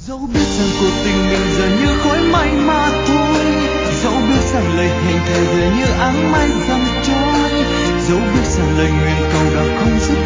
Dẫu biết rằng cuộc tình mình giờ như khói mây mà thôi, dẫu biết rằng lời hẹn thề giờ như áng mây dần trôi, dẫu biết rằng lời nguyện cầu đã không giúp